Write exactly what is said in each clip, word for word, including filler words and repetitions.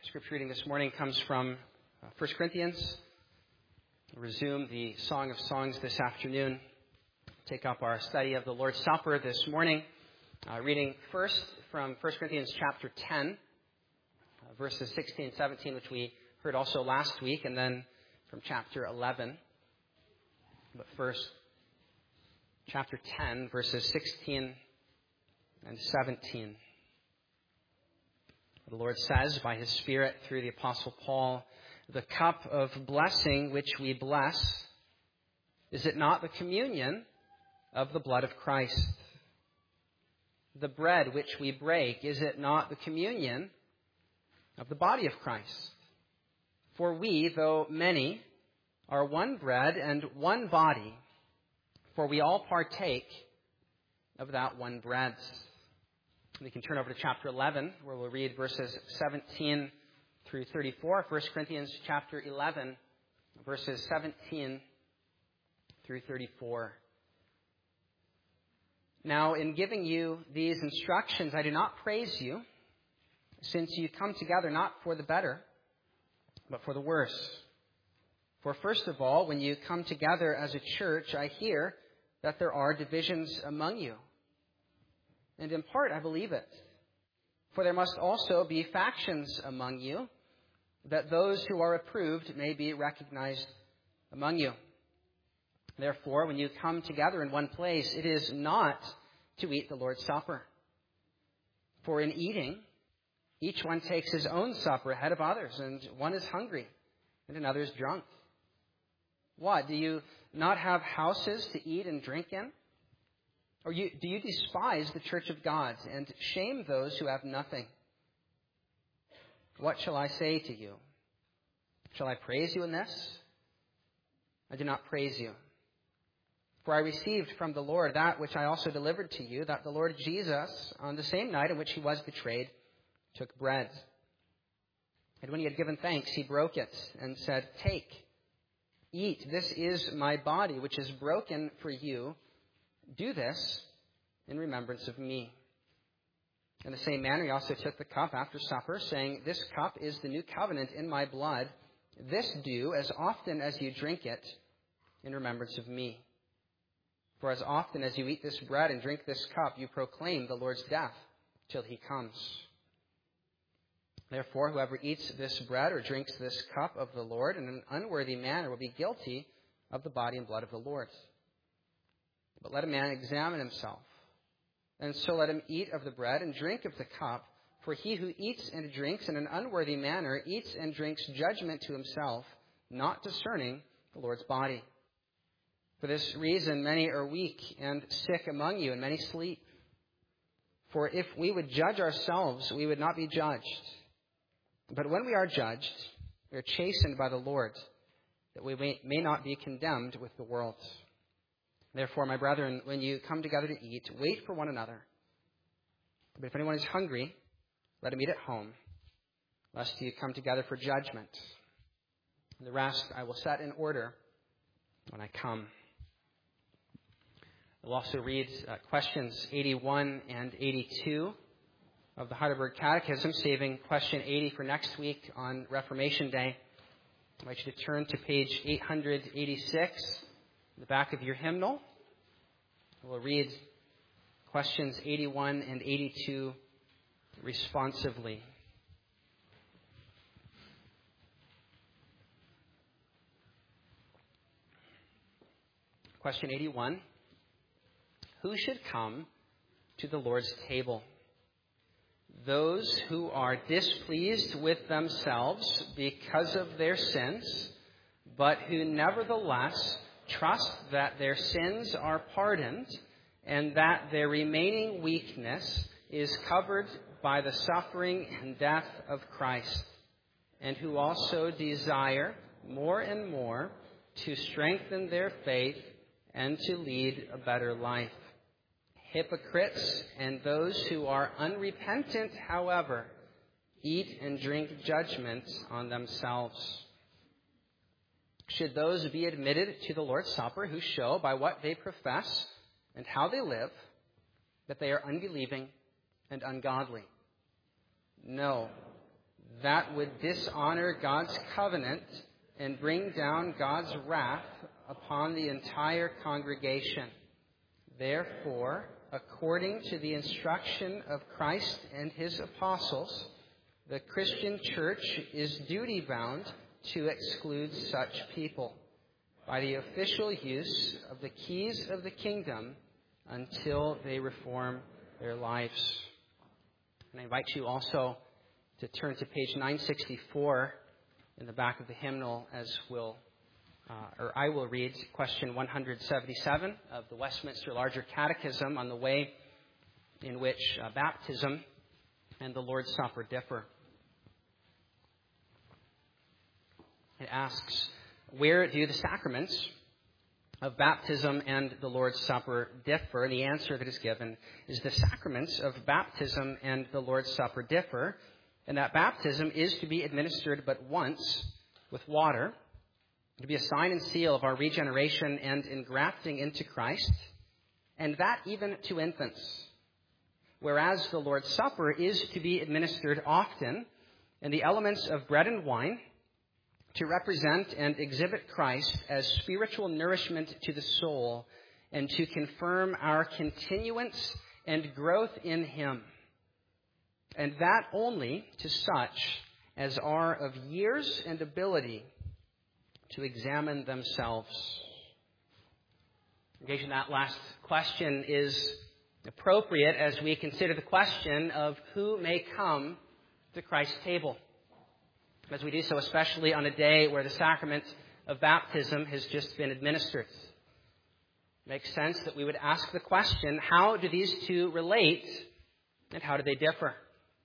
Scripture reading this morning comes from uh, First Corinthians. We'll resume the Song of Songs this afternoon. Take up our study of the Lord's Supper this morning. Uh, reading first from First Corinthians chapter ten, uh, verses sixteen and seventeen, which we heard also last week, and then from chapter eleven. But first, chapter ten, verses sixteen and seventeen. The Lord says by His Spirit through the Apostle Paul, "The cup of blessing which we bless, is it not the communion of the blood of Christ? The bread which we break, is it not the communion of the body of Christ? For we, though many, are one bread and one body, for we all partake of that one bread." We can turn over to chapter eleven, where we'll read verses seventeen through thirty-four. First Corinthians chapter eleven, verses seventeen through thirty-four. "Now, in giving you these instructions, I do not praise you, since you come together not for the better, but for the worse. For first of all, when you come together as a church, I hear that there are divisions among you. And in part, I believe it. For there must also be factions among you, that those who are approved may be recognized among you. Therefore, when you come together in one place, it is not to eat the Lord's Supper. For in eating, each one takes his own supper ahead of others, and one is hungry, and another is drunk. What, do you not have houses to eat and drink in? Or you, do you despise the church of God and shame those who have nothing? What shall I say to you? Shall I praise you in this? I do not praise you. For I received from the Lord that which I also delivered to you, that the Lord Jesus, on the same night in which he was betrayed, took bread. And when he had given thanks, he broke it and said, 'Take, eat, this is my body, which is broken for you. Do this in remembrance of me.' In the same manner, he also took the cup after supper, saying, 'This cup is the new covenant in my blood. This do as often as you drink it in remembrance of me. For as often as you eat this bread and drink this cup, you proclaim the Lord's death till he comes. Therefore, whoever eats this bread or drinks this cup of the Lord in an unworthy manner will be guilty of the body and blood of the Lord. But let a man examine himself, and so let him eat of the bread and drink of the cup. For he who eats and drinks in an unworthy manner eats and drinks judgment to himself, not discerning the Lord's body. For this reason many are weak and sick among you, and many sleep. For if we would judge ourselves, we would not be judged. But when we are judged, we are chastened by the Lord, that we may, may not be condemned with the world. Therefore, my brethren, when you come together to eat, wait for one another. But if anyone is hungry, let him eat at home, lest you come together for judgment. And the rest I will set in order when I come." We'll also read uh, questions eighty-one and eighty-two of the Heidelberg Catechism, saving question eighty for next week on Reformation Day. I invite you to turn to page eight eighty-six. The back of your hymnal. We'll read questions eighty-one and eighty-two responsively. Question eighty-one. Who should come to the Lord's table? Those who are displeased with themselves because of their sins, but who nevertheless trust that their sins are pardoned and that their remaining weakness is covered by the suffering and death of Christ, and who also desire more and more to strengthen their faith and to lead a better life. Hypocrites and those who are unrepentant, however, eat and drink judgment on themselves. Should those be admitted to the Lord's Supper who show by what they profess and how they live that they are unbelieving and ungodly? No. that would dishonor God's covenant and bring down God's wrath upon the entire congregation. Therefore, according to the instruction of Christ and his apostles, the Christian church is duty-bound to exclude such people by the official use of the keys of the kingdom until they reform their lives. And I invite you also to turn to page nine sixty-four in the back of the hymnal as we'll, uh, or I will read question one seventy-seven of the Westminster Larger Catechism on the way in which uh, baptism and the Lord's Supper differ. It asks, where do the sacraments of baptism and the Lord's Supper differ? And the answer that is given is the sacraments of baptism and the Lord's Supper differ, and that baptism is to be administered but once with water, to be a sign and seal of our regeneration and engrafting into Christ, and that even to infants. Whereas the Lord's Supper is to be administered often, and the elements of bread and wine to represent and exhibit Christ as spiritual nourishment to the soul and to confirm our continuance and growth in Him. And that only to such as are of years and ability to examine themselves. Engaging that last question is appropriate as we consider the question of who may come to Christ's table. As we do so, especially on a day where the sacrament of baptism has just been administered. It makes sense that we would ask the question, how do these two relate and how do they differ?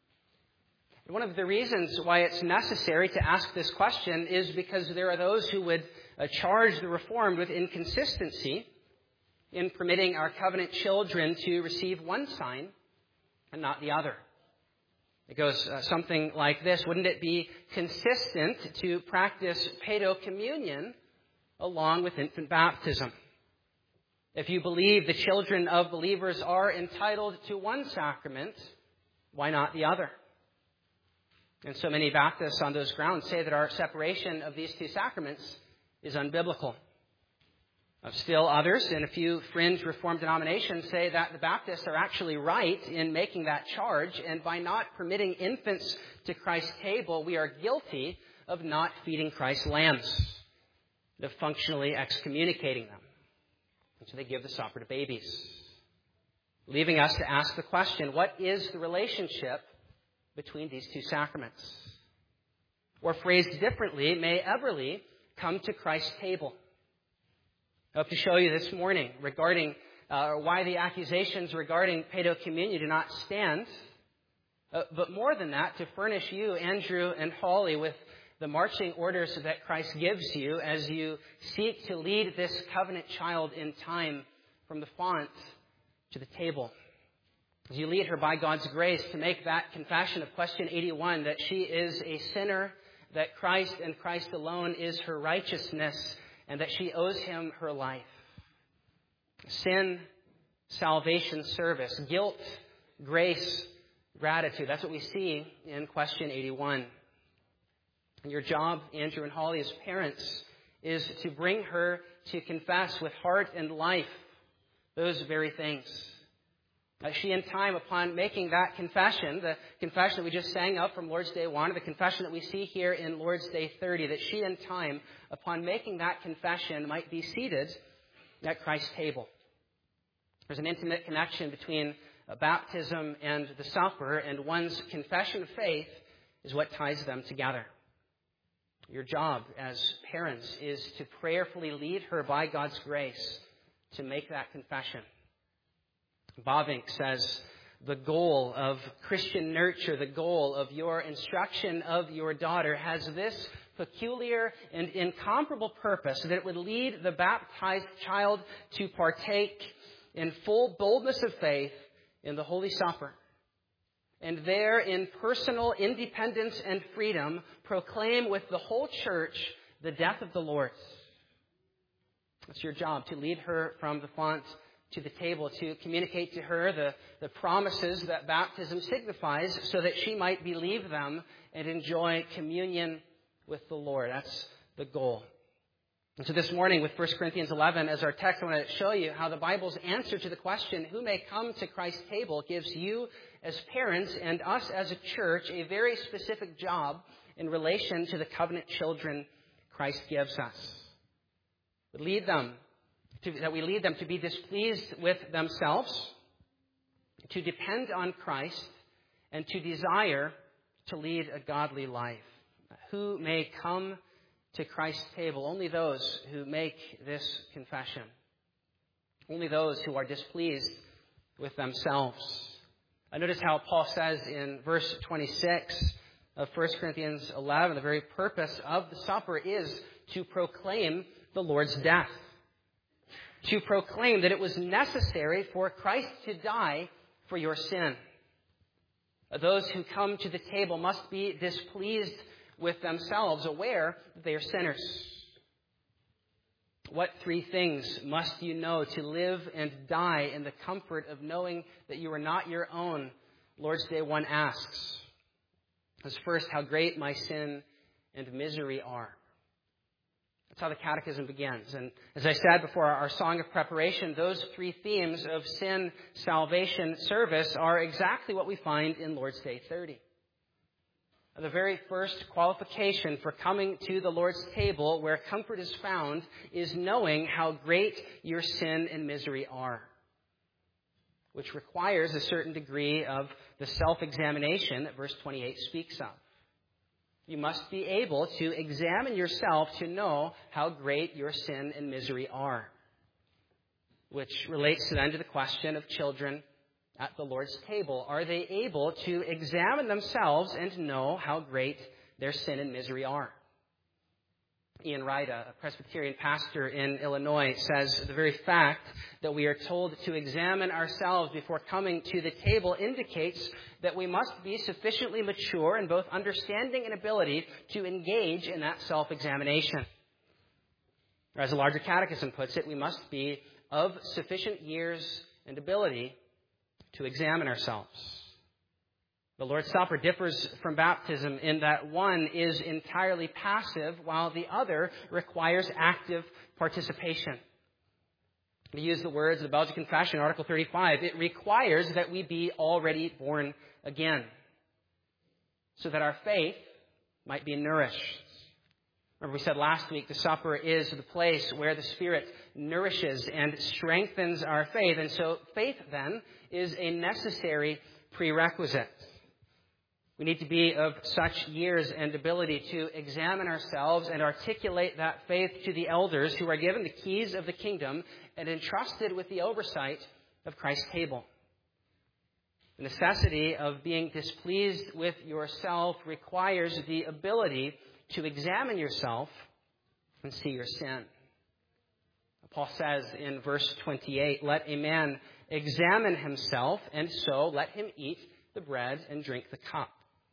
And one of the reasons why it's necessary to ask this question is because there are those who would uh, charge the Reformed with inconsistency in permitting our covenant children to receive one sign and not the other. It goes uh, something like this. Wouldn't it be consistent to practice paedocommunion along with infant baptism? If you believe the children of believers are entitled to one sacrament, why not the other? And so many Baptists on those grounds say that our separation of these two sacraments is unbiblical. Still others, in a few fringe Reformed denominations, say that the Baptists are actually right in making that charge, and by not permitting infants to Christ's table, we are guilty of not feeding Christ's lambs, of functionally excommunicating them. And so they give the supper to babies, leaving us to ask the question, what is the relationship between these two sacraments? Or phrased differently, may Everly come to Christ's table? I hope to show you this morning regarding uh, why the accusations regarding paedocommunion do not stand. Uh, but more than that, to furnish you, Andrew and Holly, with the marching orders that Christ gives you as you seek to lead this covenant child in time from the font to the table. As you lead her by God's grace to make that confession of question eighty-one, that she is a sinner, that Christ and Christ alone is her righteousness, and that she owes Him her life. Sin, salvation, service, guilt, grace, gratitude. That's what we see in question eighty-one. And your job, Andrew and Holly, as parents, is to bring her to confess with heart and life those very things. Uh, she, in time, upon making that confession, the confession that we just sang up from Lord's Day one, the confession that we see here in Lord's Day thirty, that she, in time, upon making that confession, might be seated at Christ's table. There's an intimate connection between uh, baptism and the supper, and one's confession of faith is what ties them together. Your job as parents is to prayerfully lead her by God's grace to make that confession. Bovinck says, the goal of Christian nurture, the goal of your instruction of your daughter has this peculiar and incomparable purpose, that it would lead the baptized child to partake in full boldness of faith in the Holy Supper, and there in personal independence and freedom proclaim with the whole church the death of the Lord. It's your job to lead her from the font to the table to communicate to her the, the promises that baptism signifies so that she might believe them and enjoy communion with the Lord. That's the goal. And so this morning with First Corinthians eleven as our text, I want to show you how the Bible's answer to the question, who may come to Christ's table, gives you as parents and us as a church a very specific job in relation to the covenant children Christ gives us. We lead them, to, that we lead them to be displeased with themselves, to depend on Christ, and to desire to lead a godly life. Who may come to Christ's table? Only those who make this confession. Only those who are displeased with themselves. I notice how Paul says in verse twenty-six of First Corinthians eleven, the very purpose of the supper is to proclaim the Lord's death. To proclaim that it was necessary for Christ to die for your sin. Those who come to the table must be displeased with themselves, aware that they are sinners. What three things must you know to live and die in the comfort of knowing that you are not your own? Lord's Day one asks. As first, how great my sin and misery are. That's how the catechism begins. And as I said before, our song of preparation, those three themes of sin, salvation, service are exactly what we find in Lord's Day thirty. The very first qualification for coming to the Lord's table where comfort is found is knowing how great your sin and misery are, which requires a certain degree of the self-examination that verse twenty-eight speaks of. You must be able to examine yourself to know how great your sin and misery are, which relates then to the question of children at the Lord's table. Are they able to examine themselves and know how great their sin and misery are? Ian Wright, a Presbyterian pastor in Illinois, says the very fact that we are told to examine ourselves before coming to the table indicates that we must be sufficiently mature in both understanding and ability to engage in that self-examination. Or as a larger catechism puts it, we must be of sufficient years and ability to examine ourselves. The Lord's Supper differs from baptism in that one is entirely passive while the other requires active participation. To use the words of the Belgian Confession, Article thirty-five, it requires that we be already born again so that our faith might be nourished. Remember we said last week the supper is the place where the Spirit nourishes and strengthens our faith. And so faith then is a necessary prerequisite. We need to be of such years and ability to examine ourselves and articulate that faith to the elders who are given the keys of the kingdom and entrusted with the oversight of Christ's table. The necessity of being displeased with yourself requires the ability to examine yourself and see your sin. Paul says in verse twenty-eight, let a man examine himself, and so let him eat the bread and drink the cup.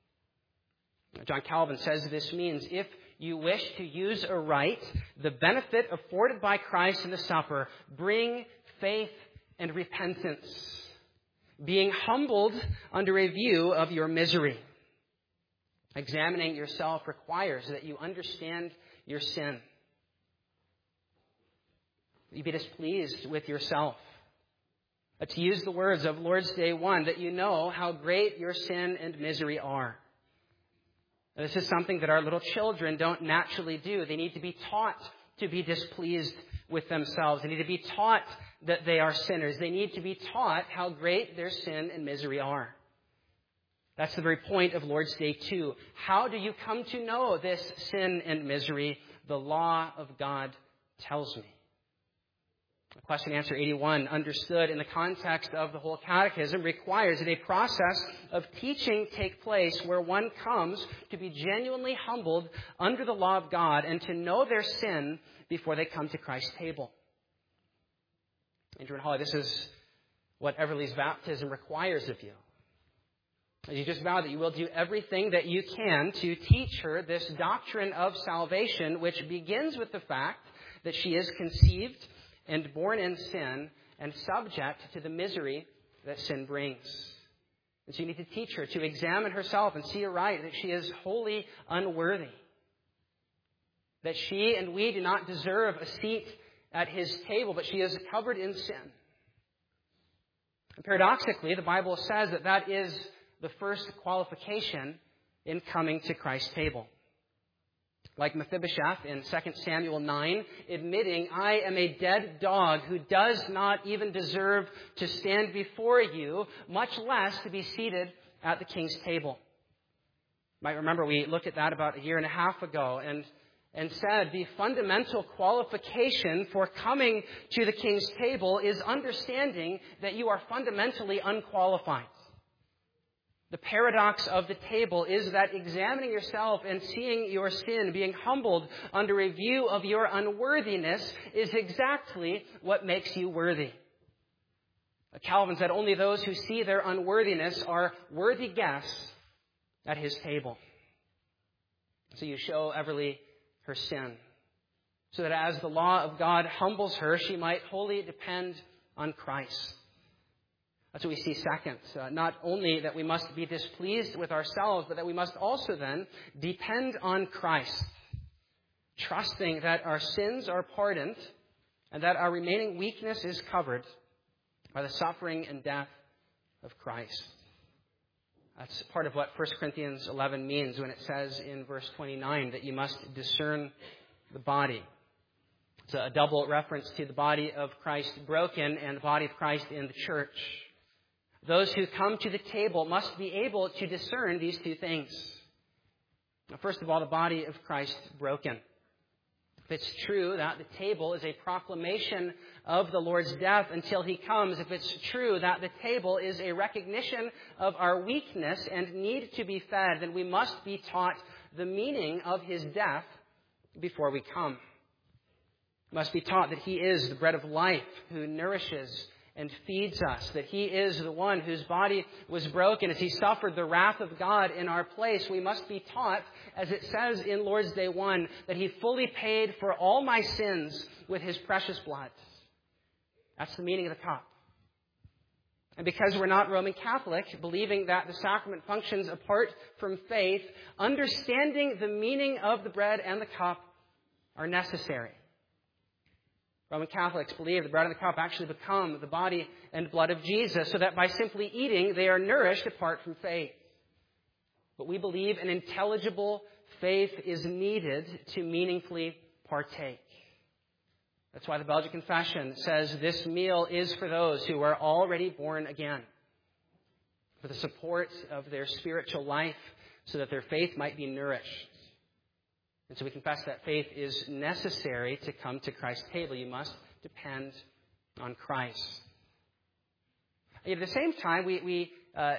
John Calvin says this means if you wish to use aright the benefit afforded by Christ in the supper, bring faith and repentance, being humbled under a view of your misery. Examining yourself requires that you understand your sin. You be displeased with yourself. Uh, to use the words of Lord's Day one, that you know how great your sin and misery are. This is something that our little children don't naturally do. They need to be taught to be displeased with themselves. They need to be taught that they are sinners. They need to be taught how great their sin and misery are. That's the very point of Lord's Day two. How do you come to know this sin and misery? The law of God tells me. Question answer eighty-one, understood in the context of the whole catechism, requires that a process of teaching take place where one comes to be genuinely humbled under the law of God and to know their sin before they come to Christ's table. Andrew and Holly, this is what Everly's baptism requires of you. You just vow that you will do everything that you can to teach her this doctrine of salvation, which begins with the fact that she is conceived and born in sin and subject to the misery that sin brings. And so you need to teach her to examine herself and see aright that she is wholly unworthy, that she and we do not deserve a seat at his table, but she is covered in sin. And paradoxically, the Bible says that that is the first qualification in coming to Christ's table. Like Mephibosheth in Second Samuel nine, admitting, I am a dead dog who does not even deserve to stand before you, much less to be seated at the king's table. You might remember we looked at that about a year and a half ago and, and said the fundamental qualification for coming to the king's table is understanding that you are fundamentally unqualified. The paradox of the table is that examining yourself and seeing your sin, being humbled under a view of your unworthiness, is exactly what makes you worthy. Calvin said only those who see their unworthiness are worthy guests at his table. So you show Everly her sin, so that as the law of God humbles her, she might wholly depend on Christ. That's what we see second. Uh, not only that we must be displeased with ourselves, but that we must also then depend on Christ, trusting that our sins are pardoned and that our remaining weakness is covered by the suffering and death of Christ. That's part of what First Corinthians eleven means when it says in verse twenty-nine that you must discern the body. It's a double reference to the body of Christ broken and the body of Christ in the church. Those who come to the table must be able to discern these two things. First of all, the body of Christ broken. If it's true that the table is a proclamation of the Lord's death until he comes, if it's true that the table is a recognition of our weakness and need to be fed, then we must be taught the meaning of his death before we come. We must be taught that he is the bread of life who nourishes and feeds us, that he is the one whose body was broken as he suffered the wrath of God in our place. We must be taught, as it says in Lord's Day one, that he fully paid for all my sins with his precious blood. That's the meaning of the cup. And because we're not Roman Catholic, believing that the sacrament functions apart from faith, understanding the meaning of the bread and the cup are necessary. Roman Catholics believe the bread and the cup actually become the body and blood of Jesus, so that by simply eating, they are nourished apart from faith. But we believe an intelligible faith is needed to meaningfully partake. That's why the Belgian Confession says this meal is for those who are already born again, for the support of their spiritual life, so that their faith might be nourished. And so we confess that faith is necessary to come to Christ's table. You must depend on Christ. At the same time, we we, uh,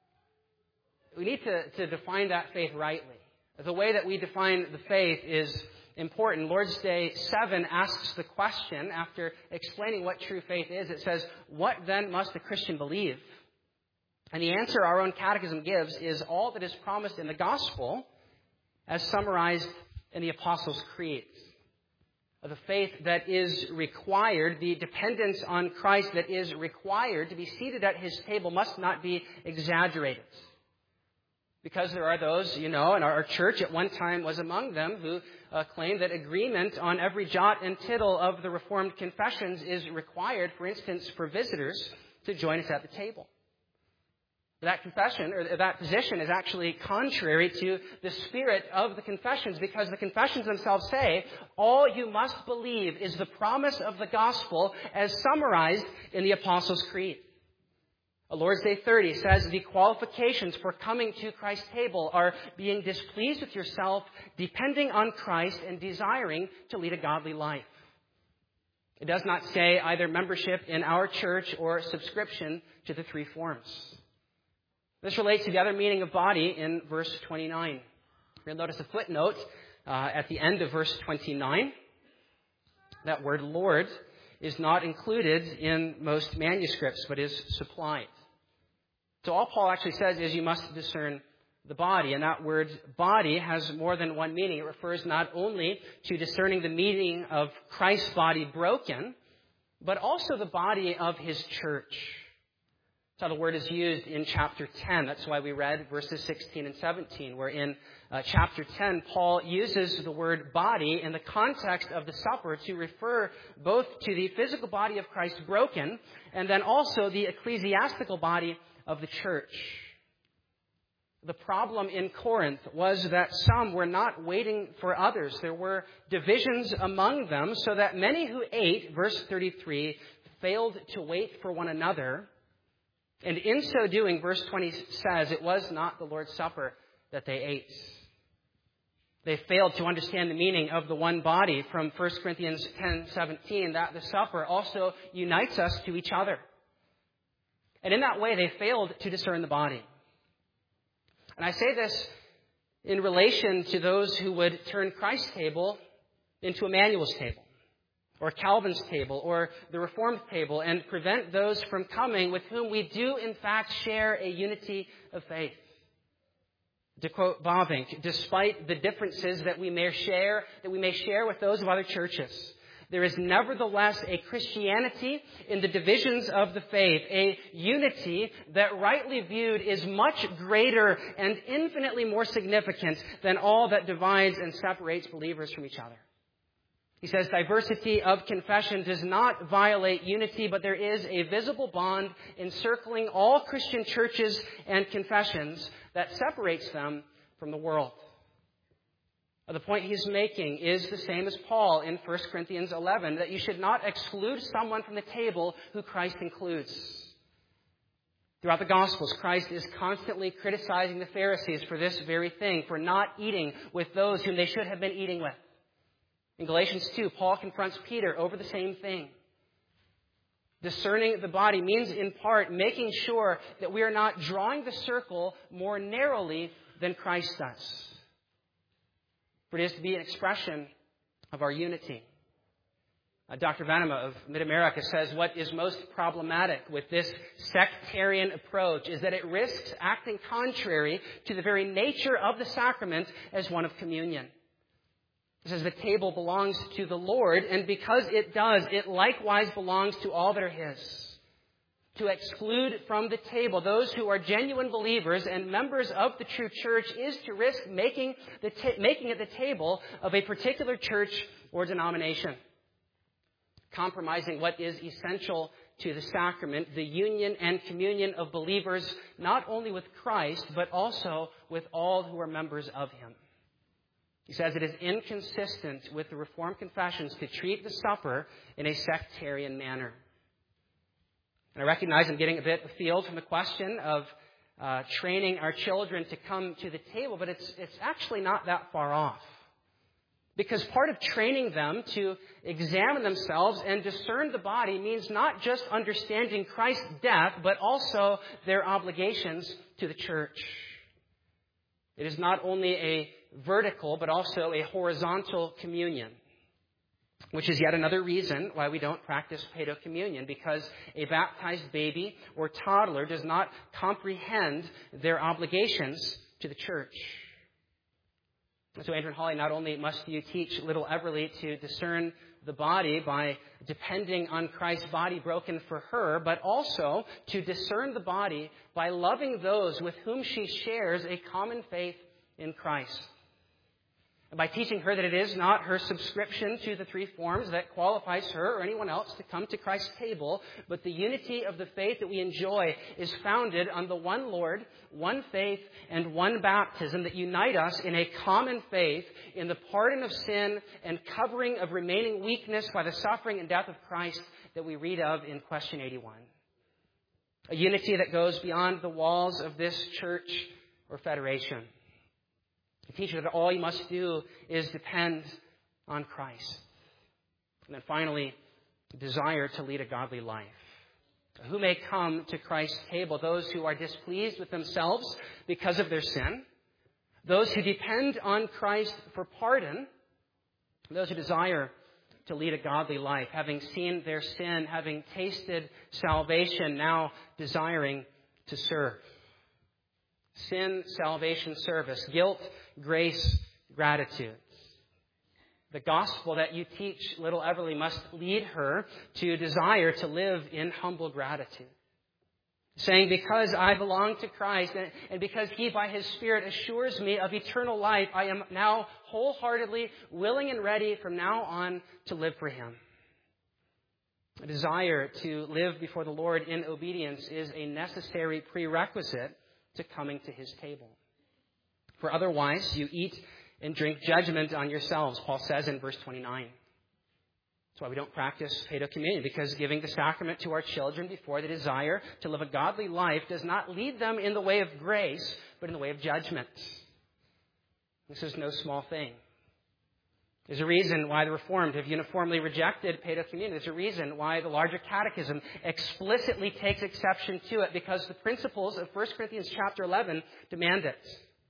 we need to, to define that faith rightly. The way that we define the faith is important. Lord's Day seven asks the question, after explaining what true faith is, it says, what then must a Christian believe? And the answer our own catechism gives is all that is promised in the gospel as summarized in the Apostles' Creed. The faith that is required, the dependence on Christ that is required to be seated at his table must not be exaggerated. Because there are those, you know, and our church at one time was among them, who uh, claim that agreement on every jot and tittle of the Reformed confessions is required, for instance, for visitors to join us at the table. That confession, or that position, is actually contrary to the spirit of the confessions, because the confessions themselves say, all you must believe is the promise of the gospel as summarized in the Apostles' Creed. Lord's Day thirty says the qualifications for coming to Christ's table are being displeased with yourself, depending on Christ, and desiring to lead a godly life. It does not say either membership in our church or subscription to the three forms. This relates to the other meaning of body in verse twenty-nine. You'll notice a footnote uh, at the end of verse twenty-nine. That word Lord is not included in most manuscripts, but is supplied. So all Paul actually says is you must discern the body. And that word body has more than one meaning. It refers not only to discerning the meaning of Christ's body broken, but also the body of his church. That's how the word is used in chapter ten. That's why we read verses sixteen and seventeen, where in uh, chapter ten, Paul uses the word body in the context of the supper to refer both to the physical body of Christ broken and then also the ecclesiastical body of the church. The problem in Corinth was that some were not waiting for others. There were divisions among them, so that many who ate, verse thirty-three, failed to wait for one another. And in so doing, verse twenty says, it was not the Lord's Supper that they ate. They failed to understand the meaning of the one body from First Corinthians ten seventeen, that the supper also unites us to each other. And in that way, they failed to discern the body. And I say this in relation to those who would turn Christ's table into Emmanuel's table, or Calvin's table, or the Reformed table, and prevent those from coming with whom we do in fact share a unity of faith. To quote Bavinck, despite the differences that we may share, that we may share with those of other churches, there is nevertheless a Christianity in the divisions of the faith, a unity that rightly viewed is much greater and infinitely more significant than all that divides and separates believers from each other. He says diversity of confession does not violate unity, but there is a visible bond encircling all Christian churches and confessions that separates them from the world. The point he's making is the same as Paul in First Corinthians eleven, that you should not exclude someone from the table who Christ includes. Throughout the Gospels, Christ is constantly criticizing the Pharisees for this very thing, for not eating with those whom they should have been eating with. In Galatians two, Paul confronts Peter over the same thing. Discerning the body means, in part, making sure that we are not drawing the circle more narrowly than Christ does. For it is to be an expression of our unity. Uh, Doctor Venema of Mid-America says what is most problematic with this sectarian approach is that it risks acting contrary to the very nature of the sacrament as one of communion. It says the table belongs to the Lord, and because it does, it likewise belongs to all that are His. To exclude from the table those who are genuine believers and members of the true church is to risk making, the ta- making it the table of a particular church or denomination. Compromising what is essential to the sacrament, the union and communion of believers, not only with Christ, but also with all who are members of Him. He says it is inconsistent with the Reformed confessions to treat the supper in a sectarian manner. And I recognize I'm getting a bit afield from the question of uh, training our children to come to the table, but it's, it's actually not that far off. Because part of training them to examine themselves and discern the body means not just understanding Christ's death, but also their obligations to the church. It is not only a vertical, but also a horizontal communion, which is yet another reason why we don't practice paedocommunion, because a baptized baby or toddler does not comprehend their obligations to the church. And so, Andrew and Holly, not only must you teach little Everly to discern the body by depending on Christ's body broken for her, but also to discern the body by loving those with whom she shares a common faith in Christ. And by teaching her that it is not her subscription to the three forms that qualifies her or anyone else to come to Christ's table, but the unity of the faith that we enjoy is founded on the one Lord, one faith, and one baptism that unite us in a common faith in the pardon of sin and covering of remaining weakness by the suffering and death of Christ that we read of in question eighty-one. A unity that goes beyond the walls of this church or federation. To teach you that all you must do is depend on Christ. And then finally, desire to lead a godly life. Who may come to Christ's table? Those who are displeased with themselves because of their sin. Those who depend on Christ for pardon. Those who desire to lead a godly life, having seen their sin, having tasted salvation, now desiring to serve. Sin, salvation, service, guilt, grace, gratitude. The gospel that you teach little Everly must lead her to desire to live in humble gratitude. Saying, because I belong to Christ and because He, by His Spirit, assures me of eternal life, I am now wholeheartedly willing and ready from now on to live for Him. A desire to live before the Lord in obedience is a necessary prerequisite to coming to His table. For otherwise, you eat and drink judgment on yourselves, Paul says in verse twenty-nine. That's why we don't practice Paedo Communion, because giving the sacrament to our children before the desire to live a godly life does not lead them in the way of grace, but in the way of judgment. This is no small thing. There's a reason why the Reformed have uniformly rejected Paedo Communion. There's a reason why the larger catechism explicitly takes exception to it, because the principles of First Corinthians chapter eleven demand it.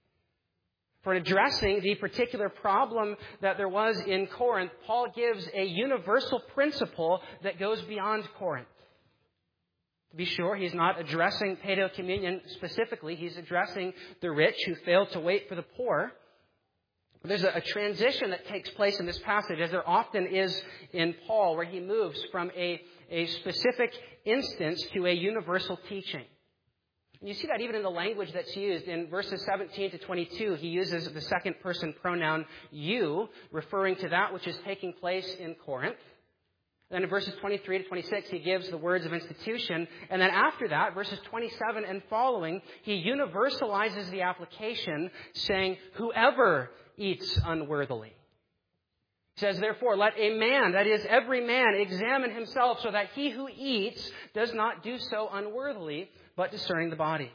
For addressing the particular problem that there was in Corinth, Paul gives a universal principle that goes beyond Corinth. To be sure, he's not addressing Paedo Communion specifically. He's addressing the rich who failed to wait for the poor. But there's a, a transition that takes place in this passage, as there often is in Paul, where he moves from a, a specific instance to a universal teaching. And you see that even in the language that's used. In verses seventeen to twenty-two, he uses the second person pronoun you, referring to that which is taking place in Corinth. Then in verses twenty-three to twenty-six, he gives the words of institution. And then after that, verses twenty-seven and following, he universalizes the application, saying, whoever eats unworthily. He says, therefore, let a man, that is, every man, examine himself so that he who eats does not do so unworthily, but discerning the body.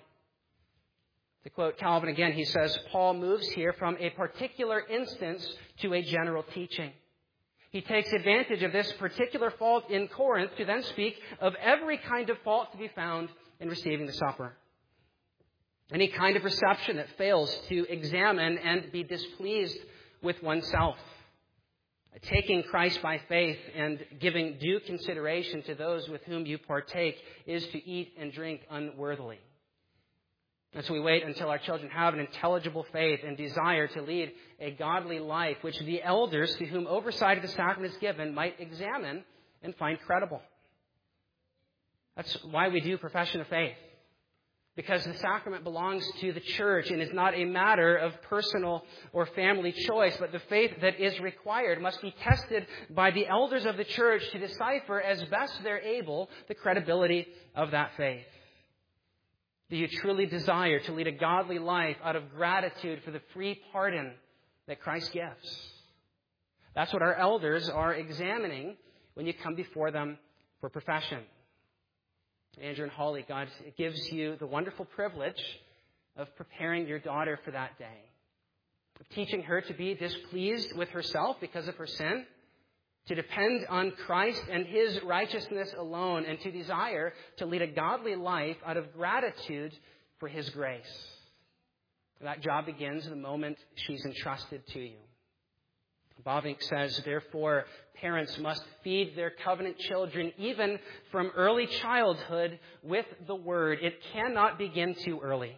To quote Calvin again, he says, Paul moves here from a particular instance to a general teaching. He takes advantage of this particular fault in Corinth to then speak of every kind of fault to be found in receiving the supper. Any kind of reception that fails to examine and be displeased with oneself. Taking Christ by faith and giving due consideration to those with whom you partake is to eat and drink unworthily. And so we wait until our children have an intelligible faith and desire to lead a godly life, which the elders to whom oversight of the sacrament is given might examine and find credible. That's why we do profession of faith. Because the sacrament belongs to the church and is not a matter of personal or family choice, but the faith that is required must be tested by the elders of the church to decipher as best they're able the credibility of that faith. Do you truly desire to lead a godly life out of gratitude for the free pardon that Christ gives? That's what our elders are examining when you come before them for profession. Andrew and Holly, God gives you the wonderful privilege of preparing your daughter for that day, of teaching her to be displeased with herself because of her sin, to depend on Christ and His righteousness alone, and to desire to lead a godly life out of gratitude for His grace. That job begins the moment she's entrusted to you. Bavinck says, therefore, parents must feed their covenant children even from early childhood with the Word. It cannot begin too early.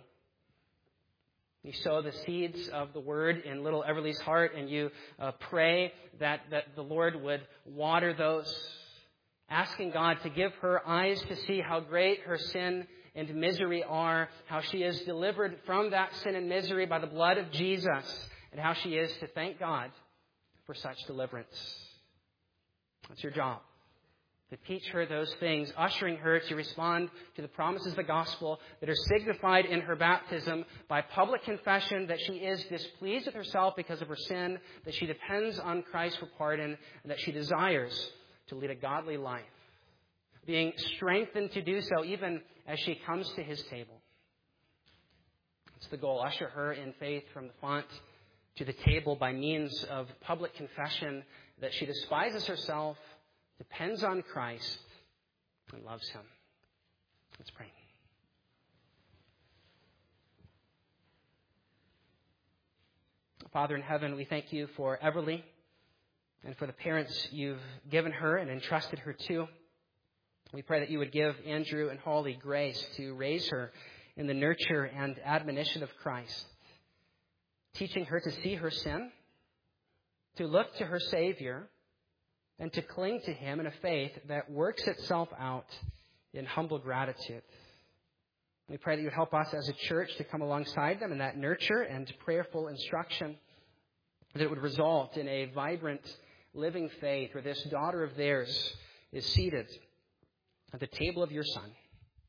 You sow the seeds of the Word in little Everly's heart, and you uh, pray that, that the Lord would water those, asking God to give her eyes to see how great her sin and misery are, how she is delivered from that sin and misery by the blood of Jesus, and how she is to thank God for such deliverance. That's your job. To teach her those things, ushering her to respond to the promises of the gospel that are signified in her baptism by public confession that she is displeased with herself because of her sin, that she depends on Christ for pardon, and that she desires to lead a godly life, being strengthened to do so even as she comes to His table. It's the goal. Usher her in faith from the font to the table by means of public confession that she despises herself, depends on Christ, and loves Him. Let's pray. Father in heaven, we thank You for Everly and for the parents You've given her and entrusted her to. We pray that You would give Andrew and Holly grace to raise her in the nurture and admonition of Christ, teaching her to see her sin, to look to her Savior and to cling to him in a faith that works itself out in humble gratitude. We pray that you would help us as a church to come alongside them in that nurture and prayerful instruction, that it would result in a vibrant, living faith where this daughter of theirs is seated at the table of your Son.